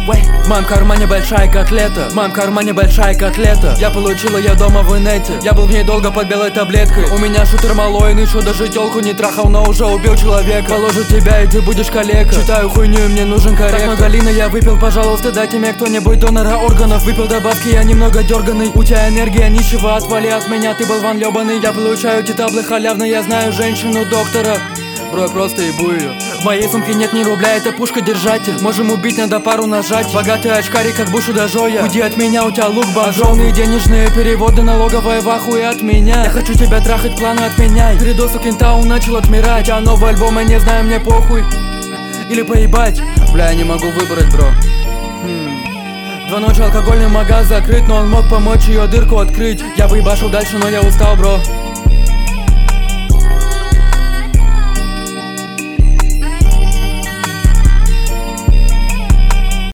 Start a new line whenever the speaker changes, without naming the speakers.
В моем кармане большая котлета, в моем кармане большая котлета. Я получила ее дома в инете, я был в ней долго под белой таблеткой. У меня шутер малой, еще даже тёлку не трахал, но уже убил человека. Положу тебя и ты будешь калека. Читаю хуйню и мне нужен корректор. Так много лина я выпил, пожалуйста, дайте мне кто-нибудь донора органов. Выпил добавки, я немного дерганый. У тебя энергия ничего, отвали от меня, ты болван ёбаный. Я получаю эти таблы халявно, я знаю женщину доктора. Бро, я просто ебу ее. В моей сумке нет ни рубля, это пушка-держатель. Можем убить, надо пару нажать. Богатый очкарик, как Бушуда Жоя. Уйди от меня, у тебя лук божжёный. Денежные переводы, налоговая в ахуе от меня. Я хочу тебя трахать, планы отменяй. Передоз у Кентау начал отмирать. А новый альбом, я не знаю, мне похуй. Или поебать. Бля, я не могу выбрать, бро. 2 ночи алкогольный магаз закрыт, но он мог помочь ее дырку открыть. Я бы ебашил дальше, но я устал, бро.